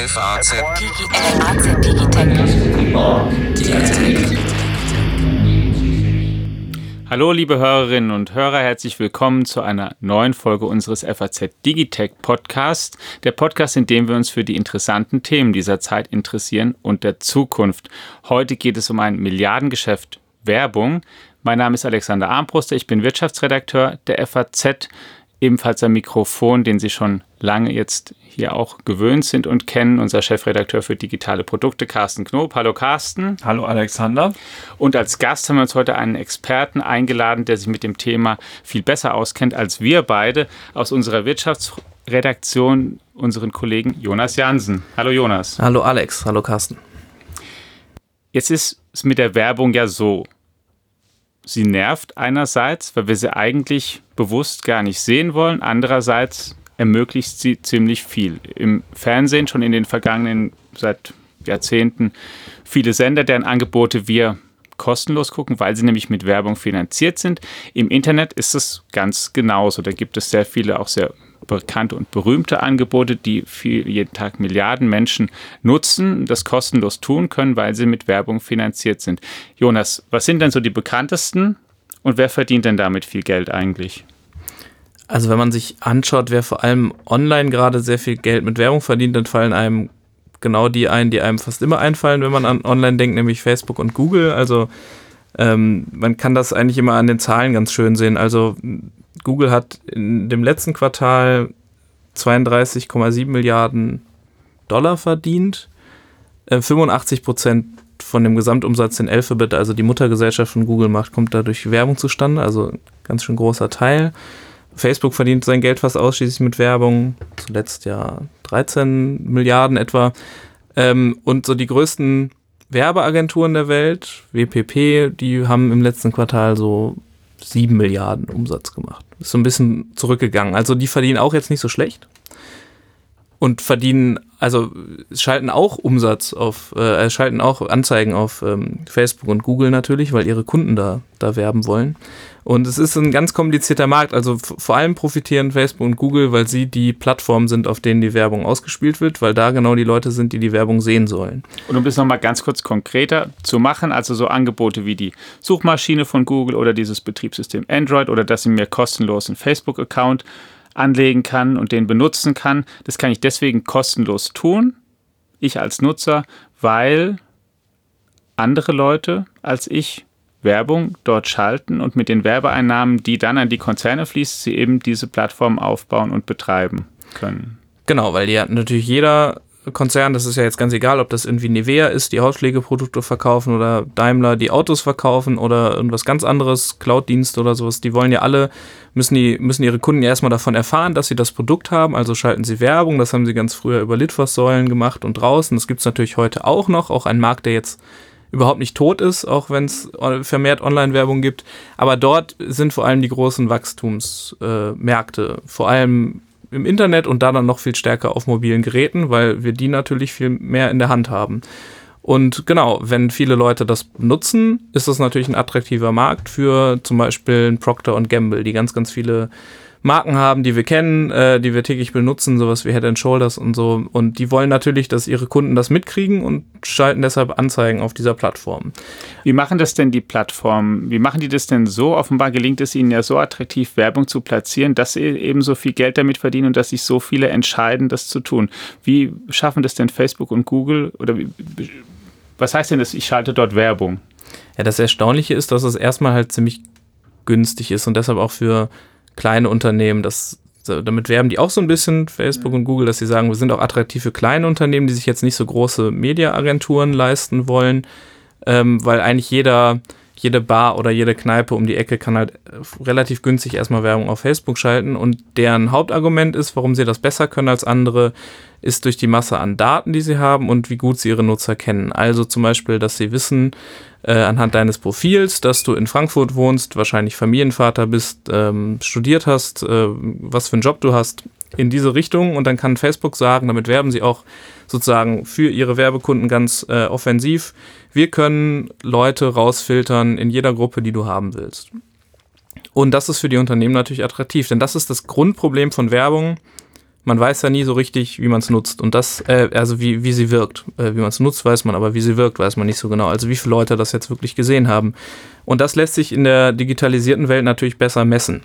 FAZ Hallo liebe Hörerinnen und Hörer, herzlich willkommen zu einer neuen Folge unseres FAZ Digitech Podcast. Der Podcast, in dem wir uns für die interessanten Themen dieser Zeit interessieren und der Zukunft. Heute geht es um ein Milliardengeschäft Werbung. Mein Name ist Alexander Armbruster, ich bin Wirtschaftsredakteur der FAZ. Ebenfalls am Mikrofon, den Sie schon lange jetzt hier auch gewöhnt sind und kennen, unser Chefredakteur für digitale Produkte, Carsten Knob. Hallo Carsten. Hallo Alexander. Und als Gast haben wir uns heute einen Experten eingeladen, der sich mit dem Thema viel besser auskennt als wir beide, aus unserer Wirtschaftsredaktion, unseren Kollegen Jonas Jansen. Hallo Jonas. Hallo Alex, hallo Carsten. Jetzt ist es mit der Werbung ja so. Sie nervt einerseits, weil wir sie eigentlich bewusst gar nicht sehen wollen. Andererseits ermöglicht sie ziemlich viel. Im Fernsehen schon in den vergangenen, seit Jahrzehnten, viele Sender, deren Angebote wir kostenlos gucken, weil sie nämlich mit Werbung finanziert sind. Im Internet ist es ganz genauso. Da gibt es sehr viele, auch sehr bekannte und berühmte Angebote, die jeden Tag Milliarden Menschen nutzen, das kostenlos tun können, weil sie mit Werbung finanziert sind. Jonas, was sind denn so die bekanntesten und wer verdient denn damit viel Geld eigentlich? Also wenn man sich anschaut, wer vor allem online gerade sehr viel Geld mit Werbung verdient, dann fallen einem genau die ein, die einem fast immer einfallen, wenn man an online denkt, nämlich Facebook und Google. Also man kann das eigentlich immer an den Zahlen ganz schön sehen. Also Google hat in dem letzten Quartal 32,7 Milliarden Dollar verdient. 85% von dem Gesamtumsatz, den Alphabet, also die Muttergesellschaft von Google macht, kommt da durch Werbung zustande, also ein ganz schön großer Teil. Facebook verdient sein Geld fast ausschließlich mit Werbung, zuletzt ja 13 Milliarden etwa. Und so die größten Werbeagenturen der Welt, WPP, die haben im letzten Quartal so 7 Milliarden Umsatz gemacht. Ist so ein bisschen zurückgegangen. Also die verdienen auch jetzt nicht so schlecht und schalten auch schalten auch Anzeigen auf Facebook und Google natürlich, weil ihre Kunden da werben wollen. Und es ist ein ganz komplizierter Markt. Also vor allem profitieren Facebook und Google, weil sie die Plattformen sind, auf denen die Werbung ausgespielt wird, weil da genau die Leute sind, die die Werbung sehen sollen. Und um das nochmal ganz kurz konkreter zu machen, also so Angebote wie die Suchmaschine von Google oder dieses Betriebssystem Android oder dass ich mir kostenlos einen Facebook-Account anlegen kann und den benutzen kann, das kann ich deswegen kostenlos tun, ich als Nutzer, weil andere Leute als ich Werbung dort schalten und mit den Werbeeinnahmen, die dann an die Konzerne fließen, sie eben diese Plattform aufbauen und betreiben können. Genau, weil ja natürlich jeder Konzern, das ist ja jetzt ganz egal, ob das irgendwie Nivea ist, die Hautpflegeprodukte verkaufen oder Daimler, die Autos verkaufen oder irgendwas ganz anderes, Cloud-Dienste oder sowas, die wollen ja alle, müssen ihre Kunden ja erstmal davon erfahren, dass sie das Produkt haben, also schalten sie Werbung, das haben sie ganz früher über Litfaßsäulen gemacht und draußen, das gibt es natürlich heute auch noch, auch ein Markt, der jetzt überhaupt nicht tot ist, auch wenn es vermehrt Online-Werbung gibt. Aber dort sind vor allem die großen Wachstumsmärkte, vor allem im Internet und dann noch viel stärker auf mobilen Geräten, weil wir die natürlich viel mehr in der Hand haben. Und genau, wenn viele Leute das nutzen, ist das natürlich ein attraktiver Markt für zum Beispiel ein Procter & Gamble, die ganz, ganz viele Marken haben, die wir kennen, die wir täglich benutzen, sowas wie Head & Shoulders und so. Und die wollen natürlich, dass ihre Kunden das mitkriegen und schalten deshalb Anzeigen auf dieser Plattform. Wie machen das denn die Plattformen? Wie machen die das denn so? Offenbar gelingt es ihnen ja so attraktiv, Werbung zu platzieren, dass sie eben so viel Geld damit verdienen und dass sich so viele entscheiden, das zu tun. Wie schaffen das denn Facebook und Google? Oder was heißt denn das, ich schalte dort Werbung? Ja, das Erstaunliche ist, dass es erstmal halt ziemlich günstig ist und deshalb auch für kleine Unternehmen, damit werben die auch so ein bisschen, Facebook und Google, dass sie sagen, wir sind auch attraktiv für kleine Unternehmen, die sich jetzt nicht so große Media-Agenturen leisten wollen, weil eigentlich jede Bar oder jede Kneipe um die Ecke kann halt relativ günstig erstmal Werbung auf Facebook schalten und deren Hauptargument ist, warum sie das besser können als andere, ist durch die Masse an Daten, die sie haben und wie gut sie ihre Nutzer kennen. Also zum Beispiel, dass sie wissen, anhand deines Profils, dass du in Frankfurt wohnst, wahrscheinlich Familienvater bist, studiert hast, was für einen Job du hast, in diese Richtung. Und dann kann Facebook sagen, damit werben sie auch sozusagen für ihre Werbekunden ganz offensiv, wir können Leute rausfiltern in jeder Gruppe, die du haben willst. Und das ist für die Unternehmen natürlich attraktiv, denn das ist das Grundproblem von Werbung. man weiß ja nie so richtig, wie man es nutzt. Und das, also wie sie wirkt. Wie man es nutzt, weiß man, aber wie sie wirkt, weiß man nicht so genau. Also wie viele Leute das jetzt wirklich gesehen haben. Und das lässt sich in der digitalisierten Welt natürlich besser messen.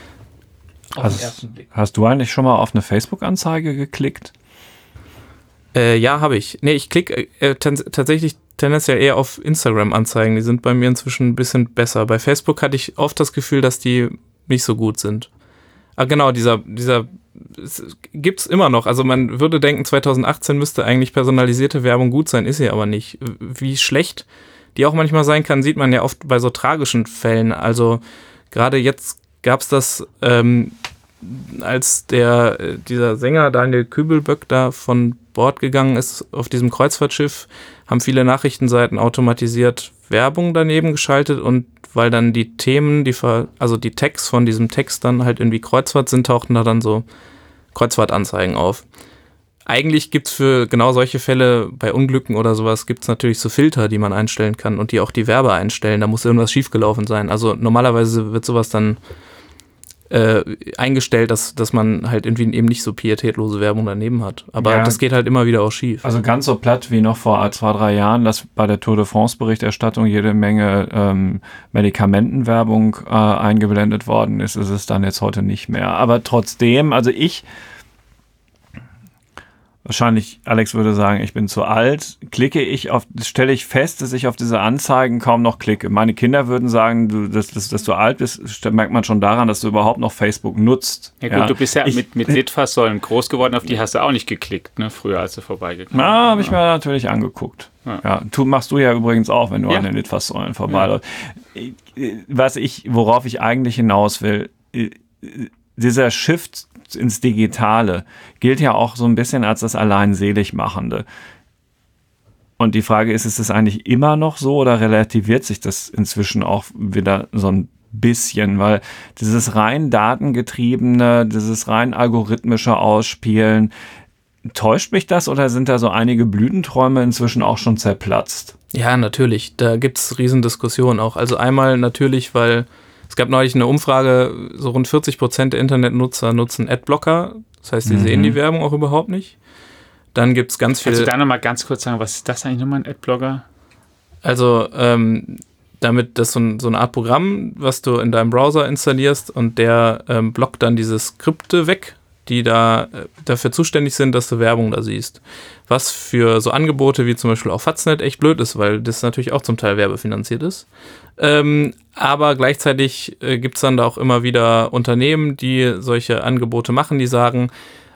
Hast du eigentlich schon mal auf eine Facebook-Anzeige geklickt? Ja, habe ich. Nee, ich klicke tatsächlich tendenziell eher auf Instagram-Anzeigen. Die sind bei mir inzwischen ein bisschen besser. Bei Facebook hatte ich oft das Gefühl, dass die nicht so gut sind. Ah, genau, dieser gibt's immer noch. Also man würde denken, 2018 müsste eigentlich personalisierte Werbung gut sein, ist sie aber nicht. Wie schlecht die auch manchmal sein kann, sieht man ja oft bei so tragischen Fällen. Also gerade jetzt gab es das, als dieser Sänger Daniel Kübelböck da von Bord gegangen ist auf diesem Kreuzfahrtschiff, haben viele Nachrichtenseiten automatisiert Werbung daneben geschaltet und weil dann die Themen, die Tags von diesem Text dann halt irgendwie Kreuzfahrt sind, tauchten da dann so Kreuzfahrtanzeigen auf. Eigentlich gibt es für genau solche Fälle bei Unglücken oder sowas gibt es natürlich so Filter, die man einstellen kann und die auch die Werbe einstellen. Da muss irgendwas schiefgelaufen sein. Also normalerweise wird sowas dann eingestellt, dass man halt irgendwie eben nicht so pietätlose Werbung daneben hat. Aber ja, das geht halt immer wieder auch schief. Also ganz so platt wie noch vor 2-3 Jahren, dass bei der Tour de France Berichterstattung jede Menge Medikamentenwerbung eingeblendet worden ist es dann jetzt heute nicht mehr. Aber trotzdem, also wahrscheinlich, Alex würde sagen, ich bin zu alt, stelle ich fest, dass ich auf diese Anzeigen kaum noch klicke. Meine Kinder würden sagen, dass du alt bist, merkt man schon daran, dass du überhaupt noch Facebook nutzt. Ja gut, du bist ja mit Litfaßsäulen groß geworden, auf die hast du auch nicht geklickt, ne? Früher, als du vorbeigekommen bist. Na, habe ich mir natürlich angeguckt. Ja. Machst du ja übrigens auch, wenn du an den Litfaßsäulen vorbeiläufst. Worauf ich eigentlich hinaus will, dieser Shift ins Digitale gilt ja auch so ein bisschen als das Alleinseligmachende. Und die Frage ist es eigentlich immer noch so oder relativiert sich das inzwischen auch wieder so ein bisschen? Weil dieses rein datengetriebene, dieses rein algorithmische Ausspielen, täuscht mich das oder sind da so einige Blütenträume inzwischen auch schon zerplatzt? Ja, natürlich. Da gibt es Riesendiskussionen auch. Also einmal natürlich, weil es gab neulich eine Umfrage, so rund 40% der Internetnutzer nutzen Adblocker. Das heißt, sie sehen die Werbung auch überhaupt nicht. Dann gibt es ganz viele... Kannst du da nochmal ganz kurz sagen, was ist das eigentlich nochmal, ein Adblocker? Also, damit das so eine Art Programm, was du in deinem Browser installierst und der blockt dann diese Skripte weg, die da dafür zuständig sind, dass du Werbung da siehst. Was für so Angebote wie zum Beispiel auch Faznet echt blöd ist, weil das natürlich auch zum Teil werbefinanziert ist. Aber gleichzeitig gibt es dann da auch immer wieder Unternehmen, die solche Angebote machen, die sagen,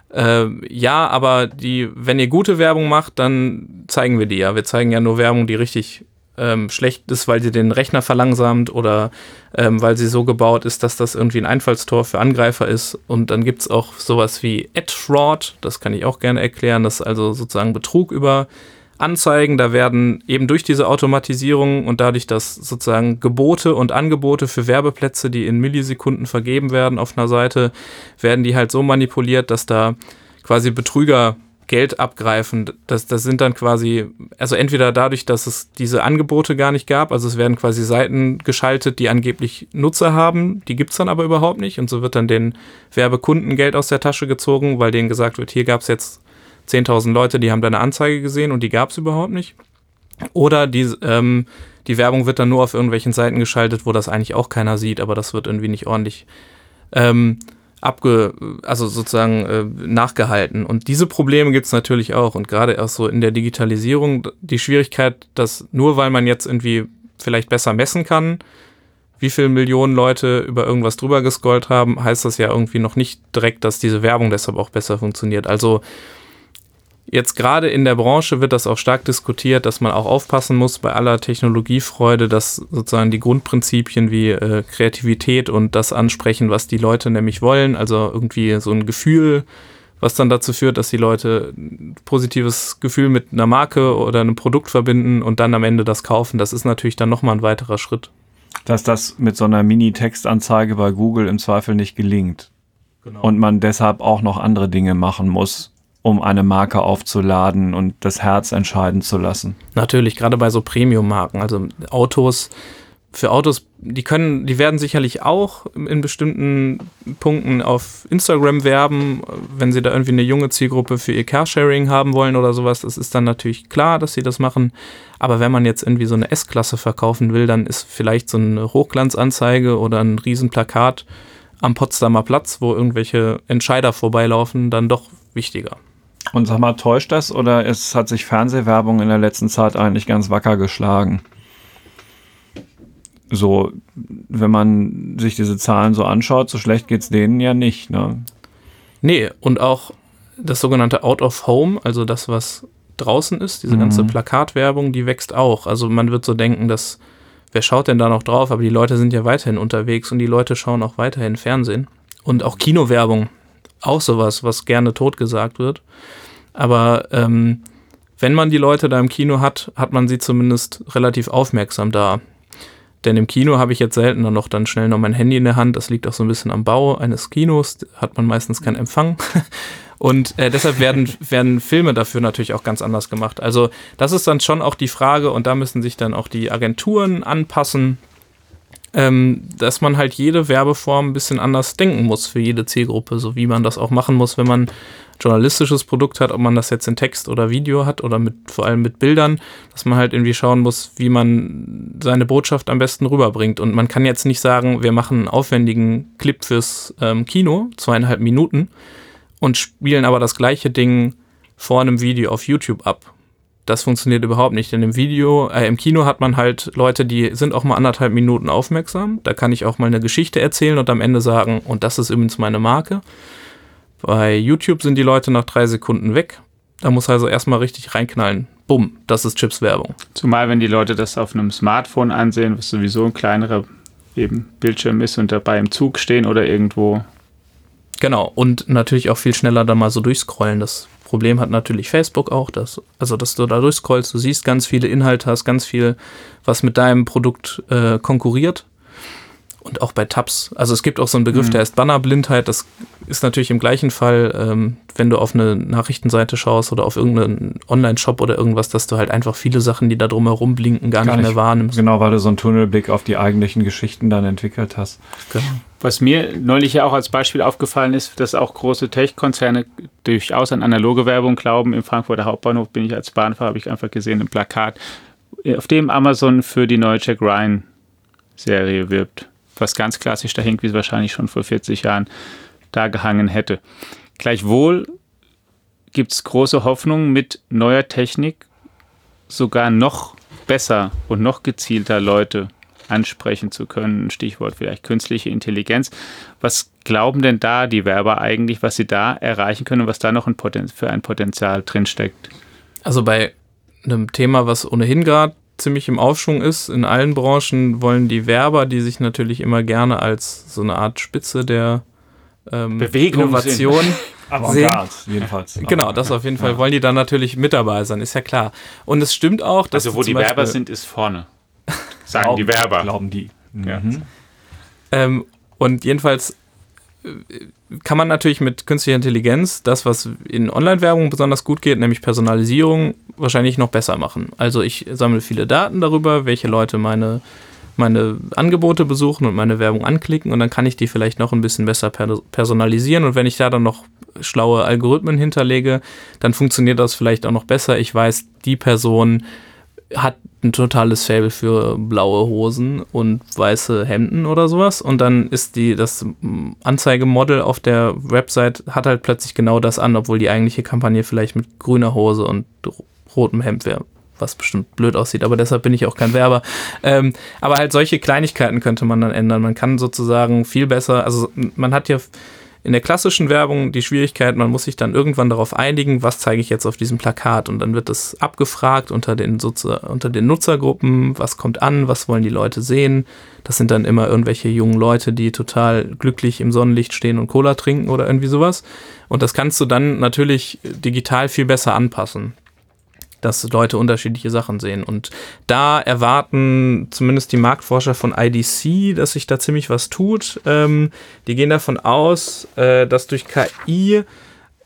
ja, aber wenn ihr gute Werbung macht, dann zeigen wir die ja. Wir zeigen ja nur Werbung, die richtig schlecht ist, weil sie den Rechner verlangsamt oder weil sie so gebaut ist, dass das irgendwie ein Einfallstor für Angreifer ist. Und dann gibt es auch sowas wie Ad-Fraud, das kann ich auch gerne erklären, das ist also sozusagen Betrug über Anzeigen. Da werden eben durch diese Automatisierung und dadurch, dass sozusagen Gebote und Angebote für Werbeplätze, die in Millisekunden vergeben werden auf einer Seite, werden die halt so manipuliert, dass da quasi Betrüger Geld abgreifen. Das sind dann quasi, also entweder dadurch, dass es diese Angebote gar nicht gab, also es werden quasi Seiten geschaltet, die angeblich Nutzer haben, die gibt es dann aber überhaupt nicht und so wird dann den Werbekunden Geld aus der Tasche gezogen, weil denen gesagt wird, hier gab es jetzt 10.000 Leute, die haben deine Anzeige gesehen und die gab es überhaupt nicht. Oder die Werbung wird dann nur auf irgendwelchen Seiten geschaltet, wo das eigentlich auch keiner sieht, aber das wird irgendwie nicht ordentlich nachgehalten. Und diese Probleme gibt es natürlich auch. Und gerade auch so in der Digitalisierung die Schwierigkeit, dass nur weil man jetzt irgendwie vielleicht besser messen kann, wie viele Millionen Leute über irgendwas drüber gescrollt haben, heißt das ja irgendwie noch nicht direkt, dass diese Werbung deshalb auch besser funktioniert. Also jetzt gerade in der Branche wird das auch stark diskutiert, dass man auch aufpassen muss bei aller Technologiefreude, dass sozusagen die Grundprinzipien wie Kreativität und das ansprechen, was die Leute nämlich wollen, also irgendwie so ein Gefühl, was dann dazu führt, dass die Leute ein positives Gefühl mit einer Marke oder einem Produkt verbinden und dann am Ende das kaufen. Das ist natürlich dann nochmal ein weiterer Schritt. Dass das mit so einer Mini-Textanzeige bei Google im Zweifel nicht gelingt. Genau. Und man deshalb auch noch andere Dinge machen muss, um eine Marke aufzuladen und das Herz entscheiden zu lassen. Natürlich, gerade bei so Premium-Marken, also Autos, für Autos, die werden sicherlich auch in bestimmten Punkten auf Instagram werben, wenn sie da irgendwie eine junge Zielgruppe für ihr Carsharing haben wollen oder sowas. Das ist dann natürlich klar, dass sie das machen. Aber wenn man jetzt irgendwie so eine S-Klasse verkaufen will, dann ist vielleicht so eine Hochglanzanzeige oder ein Riesenplakat am Potsdamer Platz, wo irgendwelche Entscheider vorbeilaufen, dann doch wichtiger. Und sag mal, täuscht das oder hat sich Fernsehwerbung in der letzten Zeit eigentlich ganz wacker geschlagen? So, wenn man sich diese Zahlen so anschaut, so schlecht geht es denen ja nicht, ne? Nee, und auch das sogenannte Out of Home, also das, was draußen ist, diese ganze Plakatwerbung, die wächst auch. Also man wird so denken, dass, wer schaut denn da noch drauf? Aber die Leute sind ja weiterhin unterwegs und die Leute schauen auch weiterhin Fernsehen. Und auch Kinowerbung, auch sowas, was gerne totgesagt wird. Aber wenn man die Leute da im Kino hat, hat man sie zumindest relativ aufmerksam da. Denn im Kino habe ich jetzt seltener noch dann schnell noch mein Handy in der Hand. Das liegt auch so ein bisschen am Bau eines Kinos. Hat man meistens keinen Empfang. Und deshalb werden Filme dafür natürlich auch ganz anders gemacht. Also das ist dann schon auch die Frage, und da müssen sich dann auch die Agenturen anpassen, dass man halt jede Werbeform ein bisschen anders denken muss für jede Zielgruppe, so wie man das auch machen muss, wenn man journalistisches Produkt hat, ob man das jetzt in Text oder Video hat oder vor allem mit Bildern, dass man halt irgendwie schauen muss, wie man seine Botschaft am besten rüberbringt. Und man kann jetzt nicht sagen, wir machen einen aufwendigen Clip fürs Kino, 2,5 Minuten, und spielen aber das gleiche Ding vor einem Video auf YouTube ab. Das funktioniert überhaupt nicht, denn im Kino hat man halt Leute, die sind auch mal 1,5 Minuten aufmerksam. Da kann ich auch mal eine Geschichte erzählen und am Ende sagen, und das ist übrigens meine Marke. Bei YouTube sind die Leute nach 3 Sekunden weg. Da muss also erstmal richtig reinknallen. Bumm, das ist Chips-Werbung. Zumal, wenn die Leute das auf einem Smartphone ansehen, was sowieso ein kleinerer eben Bildschirm ist und dabei im Zug stehen oder irgendwo. Genau, und natürlich auch viel schneller da mal so durchscrollen. Das Problem hat natürlich Facebook auch, dass du da durchscrollst, du siehst ganz viele Inhalte, hast ganz viel, was mit deinem Produkt konkurriert. Und auch bei Tabs. Also es gibt auch so einen Begriff, der heißt Bannerblindheit. Das ist natürlich im gleichen Fall, wenn du auf eine Nachrichtenseite schaust oder auf irgendeinen Online-Shop oder irgendwas, dass du halt einfach viele Sachen, die da drumherum blinken, gar nicht mehr wahrnimmst. Genau, weil du so einen Tunnelblick auf die eigentlichen Geschichten dann entwickelt hast. Genau. Was mir neulich ja auch als Beispiel aufgefallen ist, dass auch große Tech-Konzerne durchaus an analoge Werbung glauben. Im Frankfurter Hauptbahnhof bin ich als Bahnfahrer, habe ich einfach gesehen, ein Plakat, auf dem Amazon für die neue Jack Ryan-Serie wirbt. Was ganz klassisch da hängt, wie es wahrscheinlich schon vor 40 Jahren da gehangen hätte. Gleichwohl gibt es große Hoffnung, mit neuer Technik sogar noch besser und noch gezielter Leute ansprechen zu können. Stichwort vielleicht künstliche Intelligenz. Was glauben denn da die Werber eigentlich, was sie da erreichen können und was da noch für ein Potenzial drinsteckt? Also bei einem Thema, was ohnehin gerade ziemlich im Aufschwung ist, in allen Branchen wollen die Werber, die sich natürlich immer gerne als so eine Art Spitze der Innovation sehen. Jedenfalls. Genau, das auf jeden Fall wollen die dann natürlich mit dabei sein, ist ja klar. Und es stimmt auch, dass also wo die Werber sind, ist vorne. Sagen die Werber. Glauben die. Ja. Und jedenfalls kann man natürlich mit künstlicher Intelligenz das, was in Online-Werbung besonders gut geht, nämlich Personalisierung, wahrscheinlich noch besser machen. Also ich sammle viele Daten darüber, welche Leute meine Angebote besuchen und meine Werbung anklicken, und dann kann ich die vielleicht noch ein bisschen besser personalisieren, und wenn ich da dann noch schlaue Algorithmen hinterlege, dann funktioniert das vielleicht auch noch besser. Ich weiß, die Person hat ein totales Faible für blaue Hosen und weiße Hemden oder sowas, und dann ist das Anzeigemodel auf der Website hat halt plötzlich genau das an, obwohl die eigentliche Kampagne vielleicht mit grüner Hose und rotem Hemd wäre, was bestimmt blöd aussieht, aber deshalb bin ich auch kein Werber. Aber halt solche Kleinigkeiten könnte man dann ändern. Man kann sozusagen viel besser, also man hat ja in der klassischen Werbung die Schwierigkeit, man muss sich dann irgendwann darauf einigen, was zeige ich jetzt auf diesem Plakat, und dann wird das abgefragt unter den Nutzergruppen, was kommt an, was wollen die Leute sehen. Das sind dann immer irgendwelche jungen Leute, die total glücklich im Sonnenlicht stehen und Cola trinken oder irgendwie sowas, und das kannst du dann natürlich digital viel besser anpassen, dass Leute unterschiedliche Sachen sehen. Und da erwarten zumindest die Marktforscher von IDC, dass sich da ziemlich was tut. Die gehen davon aus, dass durch KI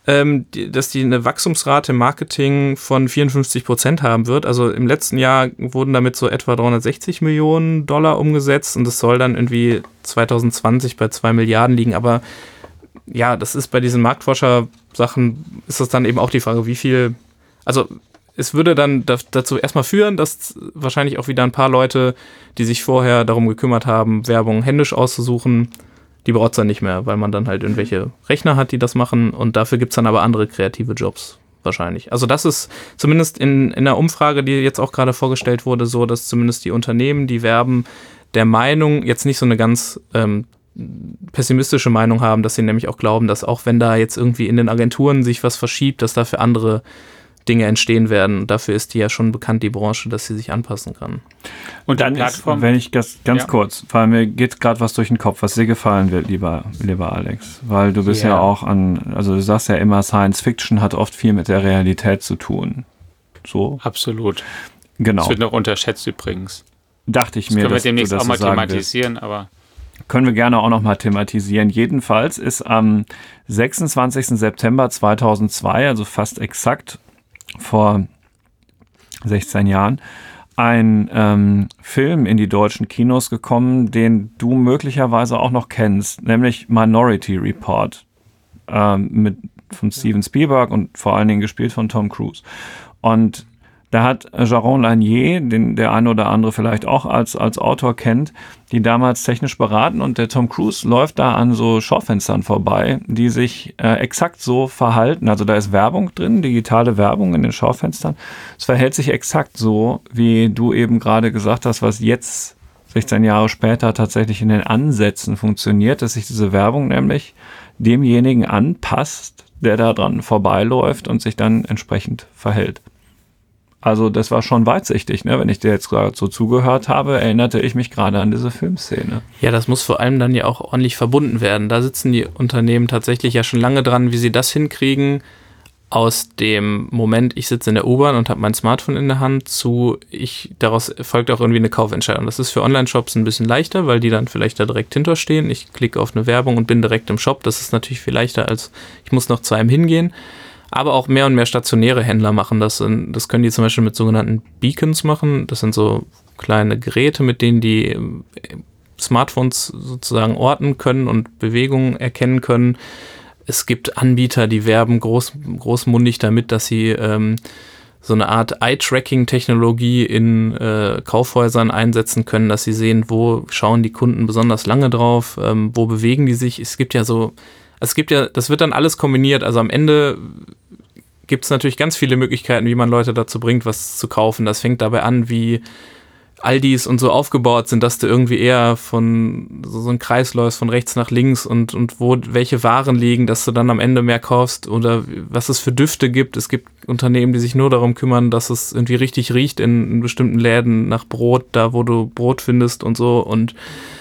dass die eine Wachstumsrate im Marketing von 54% haben wird. Also im letzten Jahr wurden damit so etwa 360 Millionen Dollar umgesetzt und das soll dann irgendwie 2020 bei 2 Milliarden liegen. Aber ja, das ist bei diesen Marktforscher-Sachen, ist das dann eben auch die Frage, wie viel, also es würde dann dazu erstmal führen, dass wahrscheinlich auch wieder ein paar Leute, die sich vorher darum gekümmert haben, Werbung händisch auszusuchen, die braucht es dann nicht mehr, weil man dann halt irgendwelche Rechner hat, die das machen und dafür gibt es dann aber andere kreative Jobs wahrscheinlich. Also das ist zumindest in der Umfrage, die jetzt auch gerade vorgestellt wurde, so, dass zumindest die Unternehmen, die werben, der Meinung jetzt nicht so eine ganz pessimistische Meinung haben, dass sie nämlich auch glauben, dass auch wenn da jetzt irgendwie in den Agenturen sich was verschiebt, dass dafür andere Dinge entstehen werden. Dafür ist die ja schon bekannt, die Branche, dass sie sich anpassen kann. Und dann Plattform, wenn ich ganz kurz, weil mir geht gerade was durch den Kopf, was dir gefallen wird, lieber Alex, weil du bist ja auch also du sagst ja immer, Science Fiction hat oft viel mit der Realität zu tun. So. Absolut. Genau. Das wird noch unterschätzt übrigens. Dachte ich mir, dass du das auch mal thematisieren, aber können wir gerne auch noch mal thematisieren. Jedenfalls ist am 26. September 2002, also fast exakt vor 16 Jahren, ein Film in die deutschen Kinos gekommen, den du möglicherweise auch noch kennst, nämlich Minority Report von Steven Spielberg und vor allen Dingen gespielt von Tom Cruise. Und da hat Jaron Lanier, den der eine oder andere vielleicht auch als Autor kennt, die damals technisch beraten und der Tom Cruise läuft da an so Schaufenstern vorbei, die sich exakt so verhalten. Also da ist Werbung drin, digitale Werbung in den Schaufenstern. Es verhält sich exakt so, wie du eben gerade gesagt hast, was jetzt 16 Jahre später tatsächlich in den Ansätzen funktioniert, dass sich diese Werbung nämlich demjenigen anpasst, der da dran vorbeiläuft und sich dann entsprechend verhält. Also das war schon weitsichtig, ne? Wenn ich dir jetzt gerade so zugehört habe, erinnerte ich mich gerade an diese Filmszene. Ja, das muss vor allem dann ja auch ordentlich verbunden werden. Da sitzen die Unternehmen tatsächlich ja schon lange dran, wie sie das hinkriegen, aus dem Moment, ich sitze in der U-Bahn und habe mein Smartphone in der Hand, daraus folgt auch irgendwie eine Kaufentscheidung. Das ist für Online-Shops ein bisschen leichter, weil die dann vielleicht da direkt hinterstehen. Ich klicke auf eine Werbung und bin direkt im Shop. Das ist natürlich viel leichter, als ich muss noch zu einem hingehen. Aber auch mehr und mehr stationäre Händler machen das. Das können die zum Beispiel mit sogenannten Beacons machen. Das sind so kleine Geräte, mit denen die Smartphones sozusagen orten können und Bewegungen erkennen können. Es gibt Anbieter, die werben großmundig damit, dass sie so eine Art Eye-Tracking-Technologie in Kaufhäusern einsetzen können, dass sie sehen, wo schauen die Kunden besonders lange drauf, wo bewegen die sich. Das wird dann alles kombiniert. Also am Ende gibt es natürlich ganz viele Möglichkeiten, wie man Leute dazu bringt, was zu kaufen. Das fängt dabei an, wie Aldis und so aufgebaut sind, dass du irgendwie eher von so ein Kreis läufst, von rechts nach links und wo welche Waren liegen, dass du dann am Ende mehr kaufst oder was es für Düfte gibt. Es gibt Unternehmen, die sich nur darum kümmern, dass es irgendwie richtig riecht in bestimmten Läden nach Brot, da wo du Brot findest und so und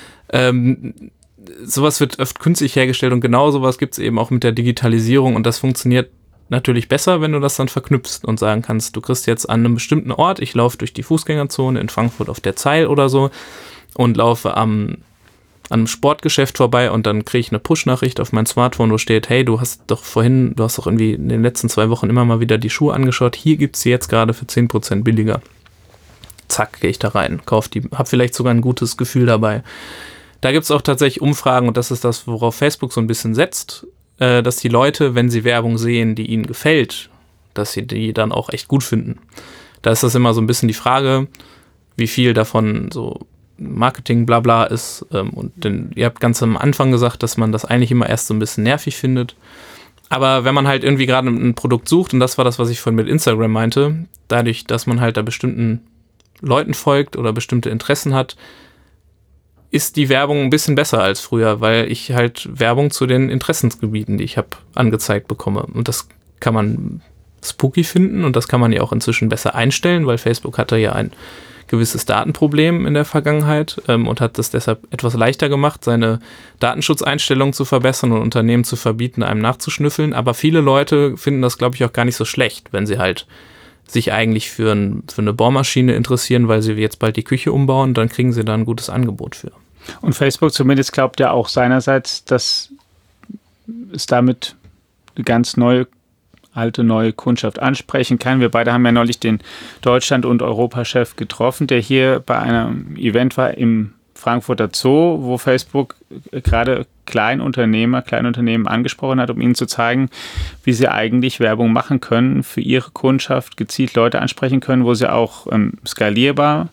sowas wird oft künstlich hergestellt und genau sowas gibt es eben auch mit der Digitalisierung und das funktioniert natürlich besser, wenn du das dann verknüpfst und sagen kannst, du kriegst jetzt an einem bestimmten Ort, ich laufe durch die Fußgängerzone in Frankfurt auf der Zeil oder so und laufe an einem Sportgeschäft vorbei und dann kriege ich eine Push-Nachricht auf mein Smartphone, wo steht, hey, du hast doch irgendwie in den letzten 2 Wochen immer mal wieder die Schuhe angeschaut, hier gibt es sie jetzt gerade für 10% billiger. Zack, gehe ich da rein, kaufe die, habe vielleicht sogar ein gutes Gefühl dabei. Da gibt es auch tatsächlich Umfragen und das ist das, worauf Facebook so ein bisschen setzt, dass die Leute, wenn sie Werbung sehen, die ihnen gefällt, dass sie die dann auch echt gut finden. Da ist das immer so ein bisschen die Frage, wie viel davon so Marketing blabla ist. Ihr habt ganz am Anfang gesagt, dass man das eigentlich immer erst so ein bisschen nervig findet. Aber wenn man halt irgendwie gerade ein Produkt sucht, und das war das, was ich vorhin mit Instagram meinte, dadurch, dass man halt da bestimmten Leuten folgt oder bestimmte Interessen hat, ist die Werbung ein bisschen besser als früher, weil ich halt Werbung zu den Interessensgebieten, die ich habe, angezeigt bekomme. Und das kann man spooky finden und das kann man ja auch inzwischen besser einstellen, weil Facebook hatte ja ein gewisses Datenproblem in der Vergangenheit und hat das deshalb etwas leichter gemacht, seine Datenschutzeinstellungen zu verbessern und Unternehmen zu verbieten, einem nachzuschnüffeln. Aber viele Leute finden das, glaube ich, auch gar nicht so schlecht, wenn sie halt sich eigentlich für eine Bohrmaschine interessieren, weil sie jetzt bald die Küche umbauen, dann kriegen sie da ein gutes Angebot für. Und Facebook zumindest glaubt ja auch seinerseits, dass es damit eine ganz neue Kundschaft ansprechen kann. Wir beide haben ja neulich den Deutschland- und Europachef getroffen, der hier bei einem Event war im Frankfurter Zoo, wo Facebook gerade Kleinunternehmen angesprochen hat, um ihnen zu zeigen, wie sie eigentlich Werbung machen können für ihre Kundschaft, gezielt Leute ansprechen können, wo sie auch skalierbar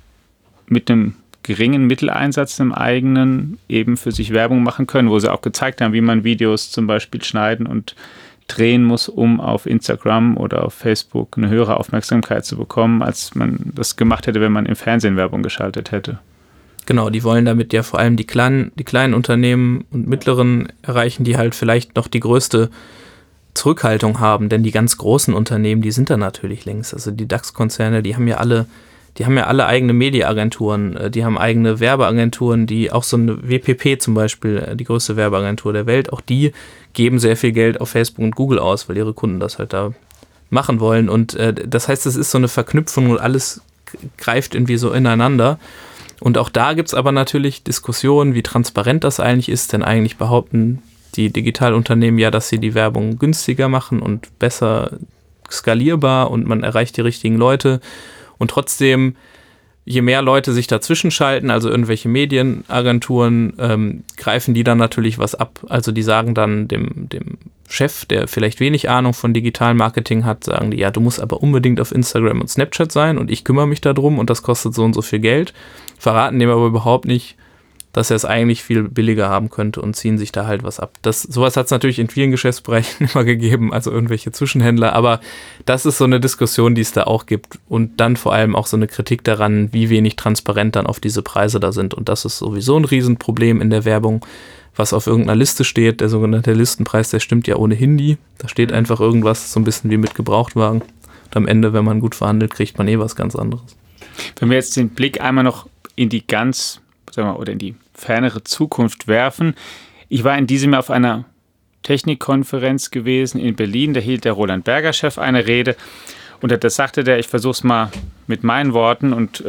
mit einem geringen Mitteleinsatz im eigenen eben für sich Werbung machen können, wo sie auch gezeigt haben, wie man Videos zum Beispiel schneiden und drehen muss, um auf Instagram oder auf Facebook eine höhere Aufmerksamkeit zu bekommen, als man das gemacht hätte, wenn man im Fernsehen Werbung geschaltet hätte. Genau, die wollen damit ja vor allem die kleinen Unternehmen und mittleren erreichen, die halt vielleicht noch die größte Zurückhaltung haben, denn die ganz großen Unternehmen, die sind da natürlich längst. Also die DAX-Konzerne, die haben ja alle eigene Mediaagenturen, die haben eigene Werbeagenturen, die auch so eine WPP zum Beispiel, die größte Werbeagentur der Welt, auch die geben sehr viel Geld auf Facebook und Google aus, weil ihre Kunden das halt da machen wollen. Und das heißt, es ist so eine Verknüpfung und alles greift irgendwie so ineinander. Und auch da gibt es aber natürlich Diskussionen, wie transparent das eigentlich ist, denn eigentlich behaupten die Digitalunternehmen ja, dass sie die Werbung günstiger machen und besser skalierbar und man erreicht die richtigen Leute. Und trotzdem, je mehr Leute sich dazwischen schalten, also irgendwelche Medienagenturen, greifen die dann natürlich was ab. Also die sagen dann dem Chef, der vielleicht wenig Ahnung von Digitalmarketing hat, sagen die, ja, du musst aber unbedingt auf Instagram und Snapchat sein und ich kümmere mich darum und das kostet so und so viel Geld. Verraten dem aber überhaupt nicht, dass er es eigentlich viel billiger haben könnte und ziehen sich da halt was ab. Sowas hat es natürlich in vielen Geschäftsbereichen immer gegeben, also irgendwelche Zwischenhändler, aber das ist so eine Diskussion, die es da auch gibt und dann vor allem auch so eine Kritik daran, wie wenig transparent dann auf diese Preise da sind und das ist sowieso ein Riesenproblem in der Werbung, was auf irgendeiner Liste steht, der sogenannte Listenpreis, der stimmt ja ohnehin nie, da steht einfach irgendwas, so ein bisschen wie mit Gebrauchtwagen und am Ende, wenn man gut verhandelt, kriegt man was ganz anderes. Wenn wir jetzt den Blick einmal noch in die in die fernere Zukunft werfen. Ich war in diesem Jahr auf einer Technikkonferenz gewesen in Berlin, da hielt der Roland Berger, Chef, eine Rede und das sagte der, ich versuche es mal mit meinen Worten und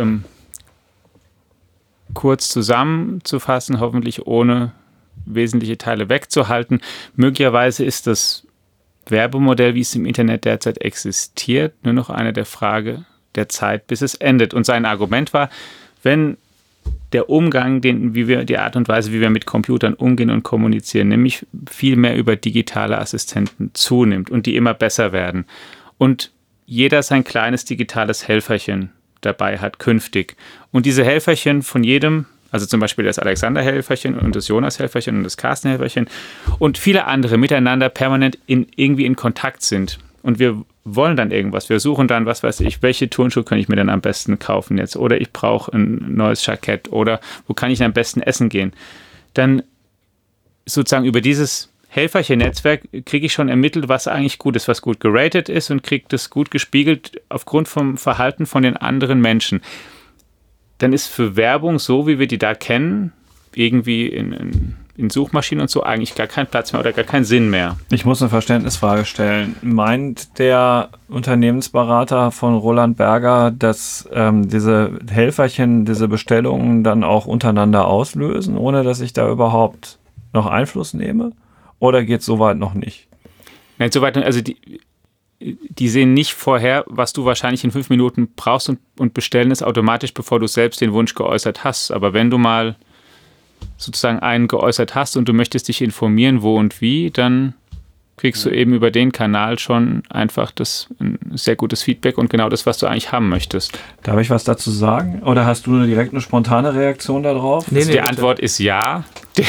kurz zusammenzufassen, hoffentlich ohne wesentliche Teile wegzuhalten. Möglicherweise ist das Werbemodell, wie es im Internet derzeit existiert, nur noch eine der Frage der Zeit, bis es endet. Und sein Argument war, wenn der Umgang, die Art und Weise, wie wir mit Computern umgehen und kommunizieren, nämlich viel mehr über digitale Assistenten zunimmt und die immer besser werden. Und jeder sein kleines digitales Helferchen dabei hat künftig. Und diese Helferchen von jedem, also zum Beispiel das Alexander-Helferchen und das Jonas-Helferchen und das Carsten-Helferchen und viele andere miteinander permanent irgendwie in Kontakt sind. Und wir wollen dann irgendwas. Wir suchen dann, was weiß ich, welche Turnschuhe kann ich mir dann am besten kaufen jetzt? Oder ich brauche ein neues Jackett. Oder wo kann ich am besten essen gehen? Dann sozusagen über dieses Helferchen-Netzwerk kriege ich schon ermittelt, was eigentlich gut ist, was gut geratet ist und kriege das gut gespiegelt aufgrund vom Verhalten von den anderen Menschen. Dann ist für Werbung, so wie wir die da kennen, irgendwie in Suchmaschinen und so eigentlich gar kein Platz mehr oder gar keinen Sinn mehr. Ich muss eine Verständnisfrage stellen. Meint der Unternehmensberater von Roland Berger, dass diese Helferchen, diese Bestellungen dann auch untereinander auslösen, ohne dass ich da überhaupt noch Einfluss nehme? Oder geht es soweit noch nicht? Nein, soweit, also die sehen nicht vorher, was du wahrscheinlich in 5 Minuten brauchst und bestellen es automatisch, bevor du selbst den Wunsch geäußert hast. Aber wenn du mal sozusagen einen geäußert hast und du möchtest dich informieren, wo und wie, dann kriegst du eben über den Kanal schon einfach ein sehr gutes Feedback und genau das, was du eigentlich haben möchtest. Darf ich was dazu sagen? Oder hast du direkt eine spontane Reaktion darauf? Nee, die Antwort ist ja.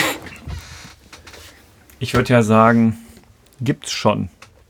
Ich würde ja sagen, gibt's schon.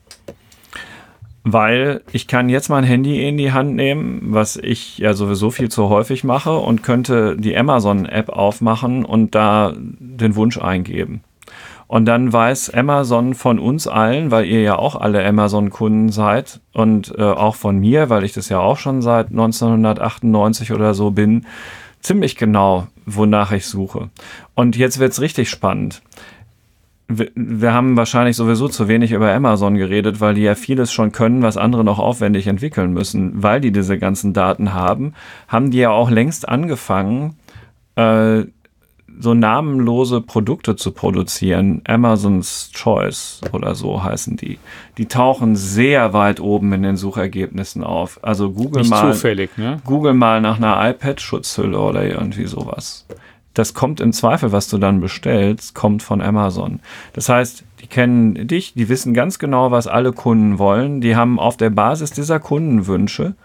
Weil ich kann jetzt mein Handy in die Hand nehmen, was ich ja sowieso viel zu häufig mache und könnte die Amazon-App aufmachen und da den Wunsch eingeben. Und dann weiß Amazon von uns allen, weil ihr ja auch alle Amazon-Kunden seid und auch von mir, weil ich das ja auch schon seit 1998 oder so bin, ziemlich genau, wonach ich suche. Und jetzt wird's richtig spannend. Wir haben wahrscheinlich sowieso zu wenig über Amazon geredet, weil die ja vieles schon können, was andere noch aufwendig entwickeln müssen. Weil die diese ganzen Daten haben die ja auch längst angefangen, so namenlose Produkte zu produzieren. Amazon's Choice oder so heißen die. Die tauchen sehr weit oben in den Suchergebnissen auf. Also Google Nicht mal, zufällig, ne? Google mal nach einer iPad-Schutzhülle oder irgendwie sowas. Das kommt im Zweifel, was du dann bestellst, kommt von Amazon. Das heißt, die kennen dich, die wissen ganz genau, was alle Kunden wollen. Die haben auf der Basis dieser Kundenwünsche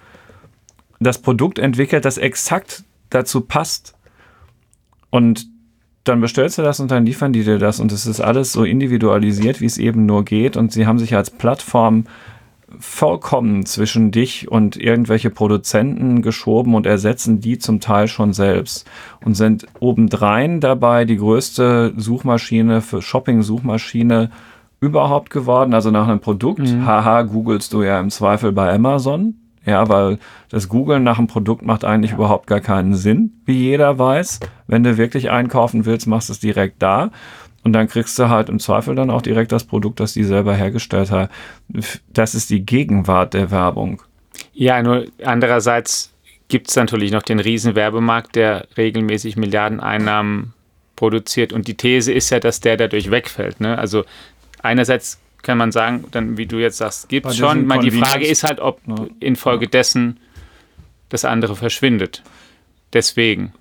das Produkt entwickelt, das exakt dazu passt. Und dann bestellst du das und dann liefern die dir das. Und es ist alles so individualisiert, wie es eben nur geht. Und sie haben sich als Plattform vollkommen zwischen dich und irgendwelche Produzenten geschoben und ersetzen die zum Teil schon selbst und sind obendrein dabei die größte Suchmaschine für Shopping-Suchmaschine überhaupt geworden. Also nach einem Produkt, haha, googelst du ja im Zweifel bei Amazon. Ja, weil das Googlen nach einem Produkt macht eigentlich überhaupt gar keinen Sinn, wie jeder weiß. Wenn du wirklich einkaufen willst, machst du es direkt da. Und dann kriegst du halt im Zweifel dann auch direkt das Produkt, das die selber hergestellt haben. Das ist die Gegenwart der Werbung. Ja, nur andererseits gibt es natürlich noch den riesen Werbemarkt, der regelmäßig Milliardeneinnahmen produziert. Und die These ist ja, dass der dadurch wegfällt. Ne? Also einerseits kann man sagen, dann wie du jetzt sagst, gibt es schon. Die Frage ist halt, ob infolgedessen das andere verschwindet. Deswegen.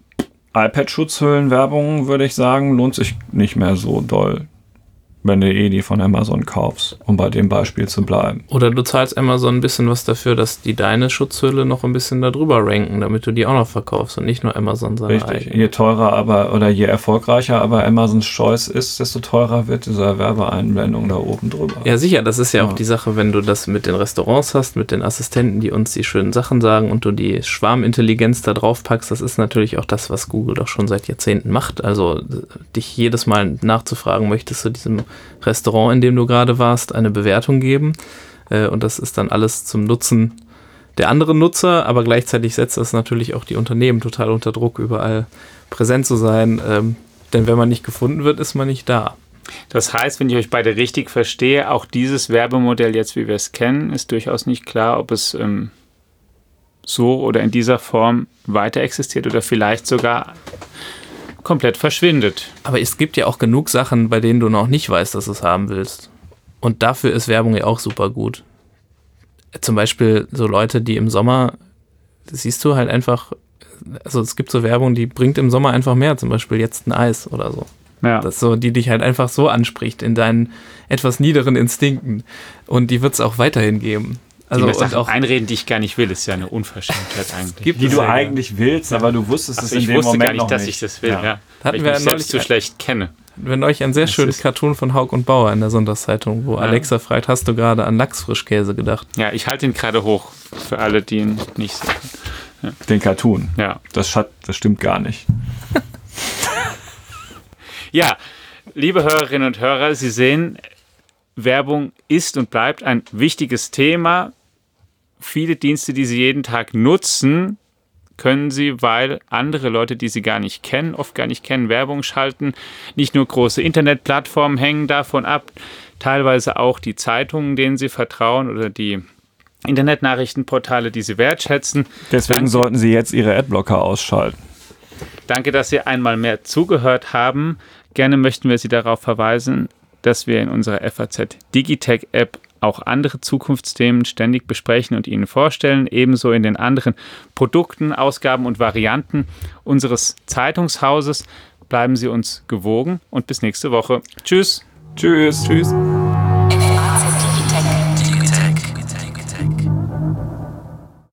iPad-Schutzhüllenwerbung, würde ich sagen, lohnt sich nicht mehr so doll, wenn du die von Amazon kaufst, um bei dem Beispiel zu bleiben. Oder du zahlst Amazon ein bisschen was dafür, dass die deine Schutzhülle noch ein bisschen darüber ranken, damit du die auch noch verkaufst und nicht nur Amazon seine Richtig. eigene. Je teurer oder je erfolgreicher aber Amazon's Choice ist, desto teurer wird diese Werbeeinblendung da oben drüber. Ja, sicher, das ist ja auch die Sache, wenn du das mit den Restaurants hast, mit den Assistenten, die uns die schönen Sachen sagen und du die Schwarmintelligenz da drauf packst, das ist natürlich auch das, was Google doch schon seit Jahrzehnten macht. Also dich jedes Mal nachzufragen, möchtest du diesem Restaurant, in dem du gerade warst, eine Bewertung geben. Und das ist dann alles zum Nutzen der anderen Nutzer, aber gleichzeitig setzt das natürlich auch die Unternehmen total unter Druck, überall präsent zu sein. Denn wenn man nicht gefunden wird, ist man nicht da. Das heißt, wenn ich euch beide richtig verstehe, auch dieses Werbemodell jetzt, wie wir es kennen, ist durchaus nicht klar, ob es so oder in dieser Form weiter existiert oder vielleicht sogar komplett verschwindet. Aber es gibt ja auch genug Sachen, bei denen du noch nicht weißt, dass du es haben willst. Und dafür ist Werbung ja auch super gut. Zum Beispiel so Leute, die im Sommer, das siehst du halt einfach, also es gibt so Werbung, die bringt im Sommer einfach mehr, zum Beispiel jetzt ein Eis oder so. Ja. Das so, die dich halt einfach so anspricht in deinen etwas niederen Instinkten. Und die wird es auch weiterhin geben. Also die mir Sachen auch einreden, die ich gar nicht will, ist ja eine Unverschämtheit eigentlich. Die du eigentlich willst, aber du wusstest es in dem Moment noch nicht. Ich wusste gar nicht, dass ich das will, ja. Weil ich mich selbst so schlecht kenne. Wir hatten euch einen sehr schönen Cartoon von Haug und Bauer in der Sonntagszeitung, wo Alexa fragt, hast du gerade an Lachsfrischkäse gedacht? Ja, ich halte ihn gerade hoch, für alle, die ihn nicht sehen. Ja. Den Cartoon? Ja. Das stimmt gar nicht. Ja, liebe Hörerinnen und Hörer, Sie sehen, Werbung ist und bleibt ein wichtiges Thema. Viele Dienste, die Sie jeden Tag nutzen, können Sie, weil andere Leute, die Sie gar nicht kennen, oft gar nicht kennen, Werbung schalten. Nicht nur große Internetplattformen hängen davon ab, teilweise auch die Zeitungen, denen Sie vertrauen oder die Internetnachrichtenportale, die Sie wertschätzen. Deswegen sollten Sie jetzt Ihre Adblocker ausschalten. Danke, dass Sie einmal mehr zugehört haben. Gerne möchten wir Sie darauf verweisen, dass wir in unserer FAZ Digitech App auch andere Zukunftsthemen ständig besprechen und Ihnen vorstellen, ebenso in den anderen Produkten, Ausgaben und Varianten unseres Zeitungshauses. Bleiben Sie uns gewogen und bis nächste Woche. Tschüss. Tschüss. Tschüss.